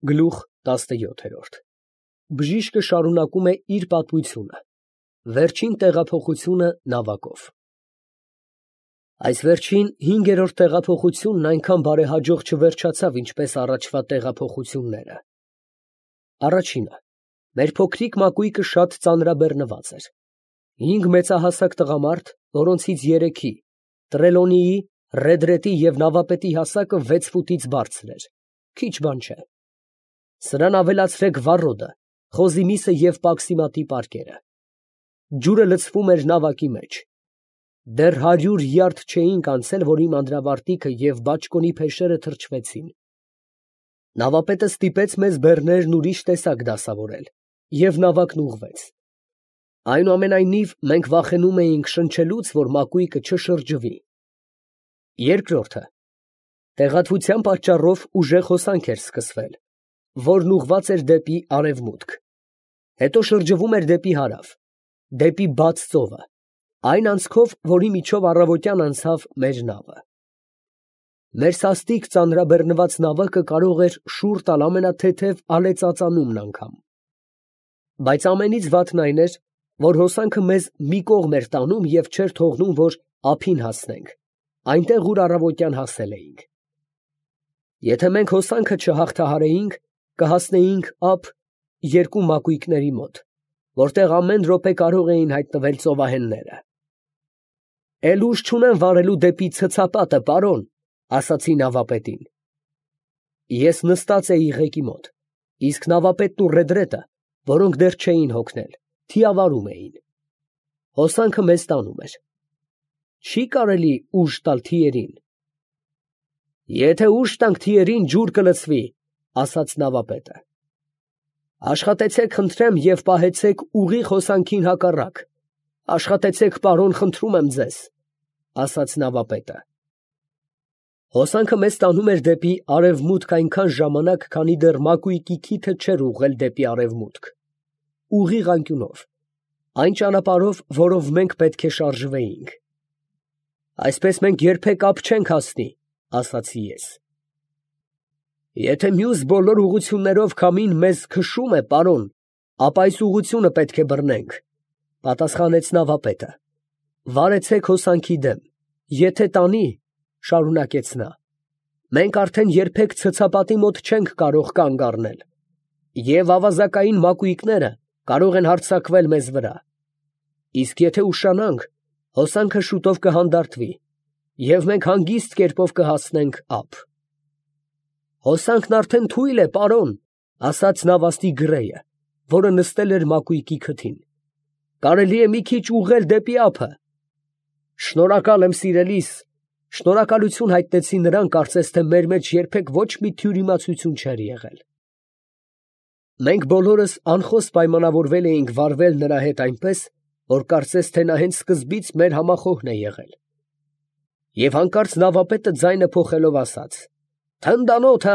Գլուխ 17 Բժիշկը շարունակում է իր պատմությունը։ Վերջին տեղափոխությունը նավակով։ Այս վերջին 5-րդ տեղափոխությունն այնքան բարեհաջող չվերջացավ, ինչպես առաջվա տեղափոխությունները։ Առաջինը. մեր փոքրիկ մակույկը շատ ծանրաբեռնված էր։ 5 մեծահասակ տղամարդ, որոնցից 3-ի՝ Տրելոնիի, Ռեդրետի և նավապետի հասակը 6 ֆուտից բարձր էր։ Քիչ բան չէ։ Սրան ավելացրեք վառոդը, խոզիմիսը և պաքսիմատի պարկերը։ Ջուրը լցվում էր նավակի մեջ։ Դեռ 100 յարդ չէինք անցել, որ իմ անդրավարտիքը և բաճկոնի փեշերը թրջվեցին։ Նավապետը ստիպեց մեզ բեռներն ուրիշ տեսակ դասավորել, և նավակն ուղղվեց։ Այնուամենայնիվ, մենք վախենում էինք շնչելուց, որ մակույկը չշրջվի։ Երկրորդը. տեղատվության պատճառով ուժեղ հոսանք էր սկսվել, որն ուղղված էր դեպի արևմուտք, հետո շրջվում էր դեպի հարավ, դեպի բաց ծովը, այն անցքով, որի միջով առավոտյան անցավ մեր նավը։ Մեր սաստիկ ծանրաբեռնված նավակը կարող էր շուռ տալ ամենաթեթև ալեծածանումն անգամ։ Բայց ամենից վատն այն էր, որ հոսանքը մեզ մի կողմ էր տանում և չէր թողնում, որ ափին հասնենք, այնտեղ, ուր առավոտյան հասել էինք։ Եթե մենք հոսանքը չհաղթահարեինք, կհասնեինք ափ 2 մակույկների մոտ, որտեղ ամեն րոպե կարող էին հայտնվել ծովահենները։ «Էլ ուժ չունեմ վարելու դեպի ցցապատը, պարոն», ասացի նավապետին։ Ես նստած էի ղեկի մոտ, իսկ նավապետն ու Ռեդրետը, որոնք դեռ չէին հոգնել, թիավարում էին։ Հոսանքը մեզ տանում էր։ Չի կարելի ուժ տալ թիերին։ Եթե ուժ տանք թիերին, ջուր կլցվի, ասաց նավապետը։ Աշխատեցեք, խնդրեմ, և պահեցեք ուղիղ հոսանքին հակառակ։ Աշխատեցեք, պարոն, խնդրում եմ ձեզ, ասաց նավապետը։ Հոսանքը մեզ տանում էր դեպի արևմուտք այնքան ժամանակ, քանի դեռ մակույկի քիթը չէր ուղղել դեպի արևմուտք, ուղիղ անկյունով, այն ճանապարհով, որով մենք պետք է շարժվեինք։ Այսպես մենք երբեք ափ չենք հասնի, ասացի ես։ Եթե մյուս բոլոր ուղղություններով քամին մեզ քշում է, պարոն, ապա այս ուղղությունը պետք է բռնենք, պատասխանեց նավապետը։ Վարեցեք հոսանքի դեմ, եթե տանի, շարունակեց նա, մենք արդեն երբեք ցցապատի մոտ չենք կարող կանգ առնել, և ավազակային մակույկները կարող են հարձակվել մեզ վրա։ Իսկ եթե ուշանանք, հոսանքը շուտով կհանդարտվի, և մենք հանգիստ կերպով կհասնենք ափ։ Հոսանքն արդեն թույլ է, պարոն, ասաց նավաստի գրեյը, որը նստել էր մակույկի քթին։ Կարելի է մի քիչ ուղղել դեպի ափը։ Շնորհակալ եմ, սիրելիս, շնորհակալություն հայտնեցի նրան, կարծես թե մեր մեջ երբեք ոչ մի թյուրիմացություն չէր եղել։ Մենք բոլորս անխոս պայմանավորվել էինք վարվել նրա հետ այնպես, որ կարծես թե նա հենց սկզբից մեր համախոհն է եղել։ Եվ հանկարծ նավապետը ձայնը փոխելով ասաց. «Թնդանոթը»։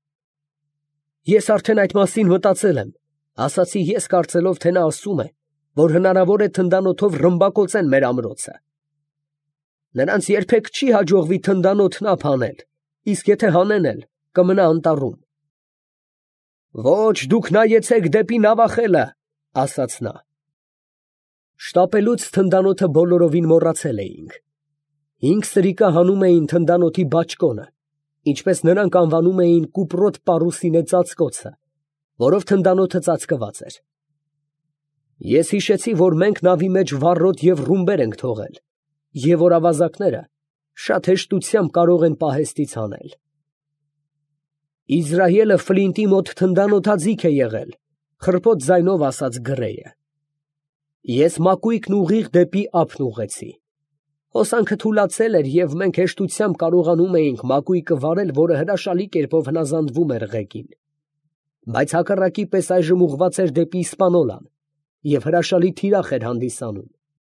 Ես արդեն այդ մասին մտածել եմ, ասացի ես, կարծելով, թե նա ասում է, որ հնարավոր է թնդանոթով ռմբակոծեն մեր ամրոցը։ Նրանց երբեք չի հաջողվի թնդանոթն ափ հանել, իսկ եթե հանեն էլ, կմնա անտառում։ Ոչ, դուք նայեցեք դեպի նավախելը, ասաց նա։ Շտապելուց թնդանոթը բոլորովին մոռացել էինք։ 5 սրիկա հանում էին թնդանոթի բաճկոնը, ինչպես նրանք անվանում էին կուպրոտ պարուսինե ծածկոցը, որով թնդանոթը ծածկված էր։ Ես հիշեցի, որ մենք նավի մեջ վառոդ և ռումբեր ենք թողել, և որ ավազակները շատ հեշտությամբ կարող են պահեստից հանել։ Իզրայելը Ֆլինտի մոտ թնդանոթաձիգ է եղել, խռպոտ ձայնով ասաց գրեյը։ Ես մակույկն ուղիղ դեպի ափն ուղղեցի։ Հոսանքը թուլացել էր, և մենք հեշտությամբ կարողանում էինք մակույկը վարել, որը հրաշալի կերպով հնազանդվում էր ղեկին։ Բայց հակառակի պես այժմ ուղղված էր դեպի Իսպանոլան, և հրաշալի թիրախ էր հանդիսանում։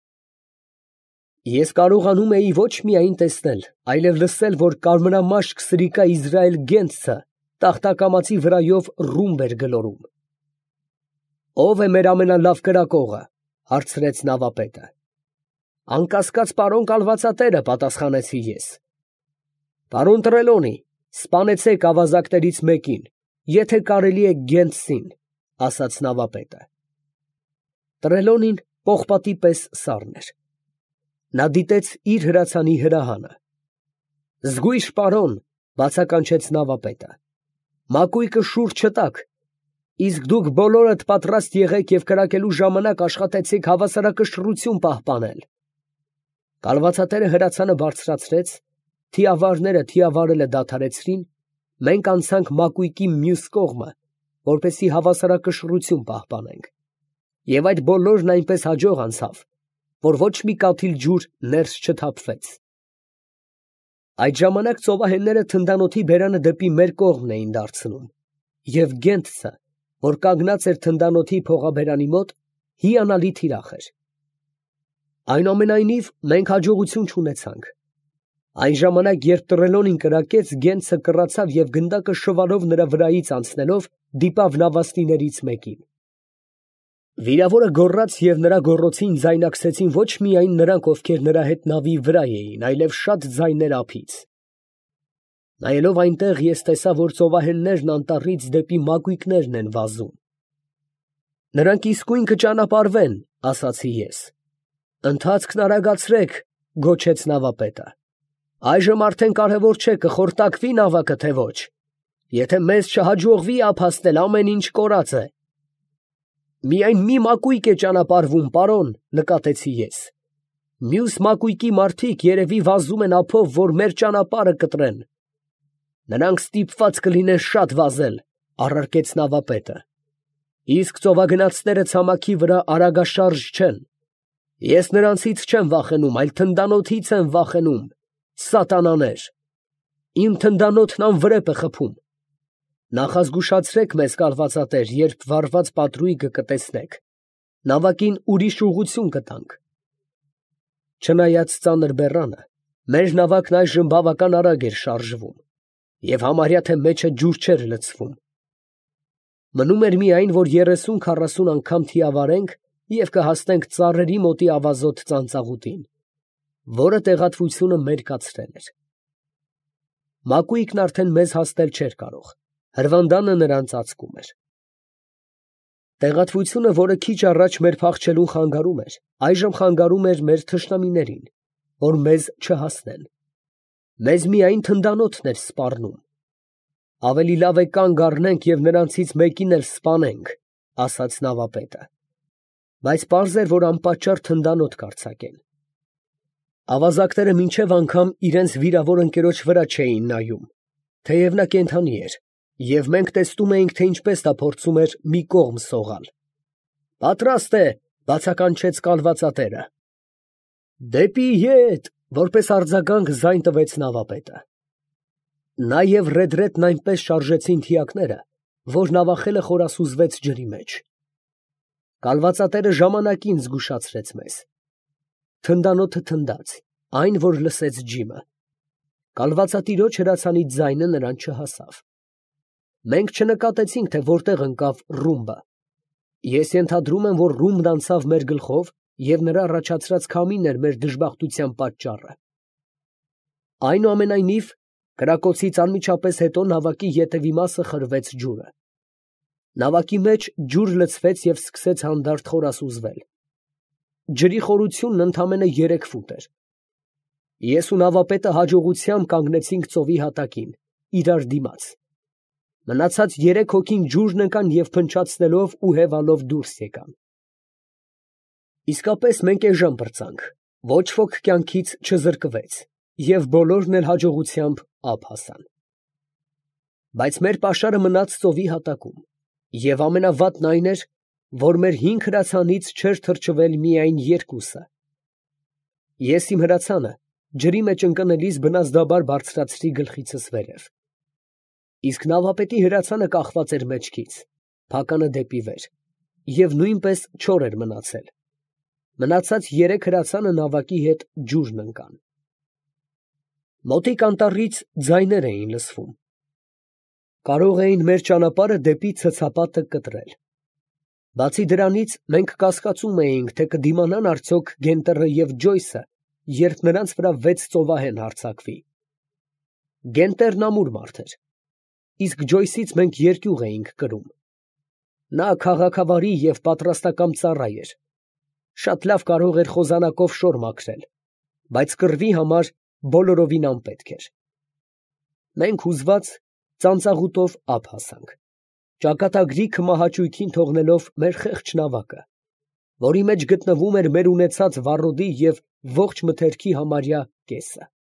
Ես կարողանում էի ոչ միայն տեսնել, այլև լսել, որ կարմրամաշկ սրիկա Իզրայել Գենցը տախտակամածի վրայով ռումբ էր գլորում։ Ո՞վ է մեր ամենալավ կրակողը, հարցրեց նավապետը։ Անկասկած պարոն կալվածատերը, պատասխանեցի ես։ Պարոն Տրելոնի, սպանեցեք ավազակներից մեկին Եթե կարելի է Գենտսին, ասաց նավապետը։ Տրելոնին պողպատի պես սառն էր։ Նա դիտեց իր հրացանի հրահանը։ Զգույշ պարոն, բացականչեց նավապետը, մակույկը շուռ չտաք, իսկ դուք բոլորդ պատրաստ եղեք և կրակելու ժամանակ աշխատեցիք հավասարակշռություն պահպանել։ Կալվածատերը հրացանը բարձրացրեց, թիավարները թիավարելը դադարեցրին, մենք անցանք մակույկի մյուս կողմը, որպեսզի հավասարակշռություն պահպանենք, և այդ բոլորն այնպես հաջող անցավ, որ ոչ մի կաթիլ ջուր ներս չթափվեց։ Այդ ժամանակ ծովահենները թնդանոթի բերանը դեպի մեր կողմն էին դարձնում, և Գենտսը, որ կանգնած էր թնդանոթի փողաբերանի մոտ, հիանալի թիրախ էր։ Այնուամենայնիվ մենք հաջողություն չունեցանք։ Այն ժամանակ, երբ Տրելոնին կրակեց, Գենտսը կռացավ և գնդակը շվարով նրա վրայից անցնելով դիպավ նավաստիներից մեկին։ Վիրավորը գոռաց և նրա գոռոցին ձայնակցեցին ոչ միայն նրանք, ովքեր նրա հետ նավի վրա էին, այլև շատ ձայներ ափից։ Նայելով այնտեղ, ես տեսա, որ ծովահեններն անտառից դեպի մակույկներն են վազում։ Նրանք իսկույն կճանապարհվեն, ասացի ես։ Ընթացքն արագացրեք, գոչեց նավապետը։ Այժմ արդեն կարևոր չէ կխորտակվի նավակը, թե ոչ։ Եթե մեզ չհաջողվի ափ հասնել, ամեն ինչ կորած է։ Միայն մի մակույկ է ճանապարհվում, պարոն, նկատեցի ես։ Մյուս մակույկի մարդիկ երևի վազում են ափով, որ մեր ճանապարհը կտրեն։ Նրանք ստիպված կլինեն շատ վազել, առարկեց նավապետը։ Իսկ ծովագնացները ցամաքի վրա արագաշարժ չեն։ Ես նրանցից չեմ վախենում, այլ թնդանոթից եմ վախենում, սատանաներ։ Իմ թնդանոթն անվրեպ է խփում։ Նախազգուշացրեք մեզ, կալվածատեր, երբ վառված պատրույգը կտեսնեք, նավակին ուրիշ ուղղություն կտանք։ Չնայած ծանր բեռանը, մեր նավակն այժմ բավական արագ էր շարժվում, և համարյա թե մեջը ջուր չէր լցվում։ Մնում էր միայն, որ 30-40 անգամ թիավարենք և կհասնենք ծառերի մոտի ավազոտ ծանծաղուտին, որը տեղատվությունը մեր կացրել էր։ Մակույկն արդեն մեզ հասնել չէր կարող, հրվանդանը նրան ծածկում էր։ Տեղատվությունը, որը քիչ առաջ մեր փախչելուն խանգարում էր, այժմ խանգարում էր մեր թշնամիներին, որ մեզ չհասնեն։ Մեզ միայն թնդանոթն էր սպառնում։ Ավելի լավ է կանգ առնենք և նրանցից մեկին էլ սպանենք, ասաց նավապետը։ Բայց պարզ էր, որ անպատճառ թնդանոթ կարձակեն։ Ավազակները մինչև անգամ իրենց վիրավոր ընկերոջ վրա չէին նայում, թեև նա կենդանի էր, և մենք տեսնում էինք, թե ինչպես նա փորձում էր մի կողմ սողալ։ Պատրաստ է, բացականչեց կալվածատերը։ Դեպի ետ, որպես արձագանք ձայն տվեց նավապետը։ Նա և Ռեդրեդն այնպես շարժեցին թիակները, որ նավախելը խորասուզվեց ջրի մեջ։ Կալվածատերը ժամանակին զգուշացրեց մեզ։ Թնդանոթը թնդաց, այն, որ լսեց ջիմը։ Կալվածատիրոջ հրացանի ձայնը նրան չհասավ։ Մենք չնկատեցինք, թե որտեղ ընկավ ռումբը։ Ես ենթադրում եմ, որ ռումբն անցավ մեր գլխով, և նրա առաջացրած քամին էր մեր դժբախտության պատճառը։ Այնուամենայնիվ, կրակոցից անմիջապես հետո նավակի ետևի մասը խրվեց ջուրը։ Նավակի մեջ ջուր լցվեց և սկսեց հանդարտ խորասուզվել։ Ջրի խորությունն ընդամենը 3 ֆուտ էր։ Ես ու նավապետը հաջողությամբ կանգնեցինք ծովի հատակին, իրար դիմաց։ Մնացած 3 հոգին ջուրն ընկան և փնչացնելով ու հևալով դուրս եկան։ Իսկապես մենք էժան պրծանք, ոչ ոք կյանքից չզրկվեց, և բոլորն էլ հաջողությամբ ափ հասան։ Բայց մեր պաշարը մնաց ծովի հատակում, և ամենավատն այն էր, որ մեր 5 հրացանից չէր թրջվել միայն 2-ը։ Ես իմ հրացանը ջրի մեջ ընկնելիս բնազդաբար բարձրացրի գլխիցս վերև։ Իսկ նավապետի հրացանը կախված էր մեջքից, փականը դեպի վեր, և նույնպես չոր էր մնացել։ Մնացած 3 հրացանը նավակի հետ ջուրն ընկան։ Մոտիկ անտառից ձայներ էին լսվում։ Կարող էին մեր ճանապարհը դեպի ցցապատը կտրել։ Բացի դրանից, մենք կասկածում էինք, թե կդիմանան արդյոք Գենտերը և Ջոյսը, երբ նրանց վրա 6 ծովահեն հարձակվի։ Գենտերն ամուր մարդ էր։ իսկ Ջոյսից մենք երկյուղ էինք կրում։ Նա քաղաքավարի և պատրաստակամ ծառա էր, շատ լավ կարող էր խոզանակով շոր մաքրել, բայց կռվի համար բոլորովին անպետք էր։ Մենք հուզված ծանծաղուտով ափ հասանք, ճակատագրի քմահաճույքին թողնելով մեր խեղճ նավակը, որի մեջ գտնվում էր մեր ունեցած վառոդի և ողջ մթերքի համարյա կեսը։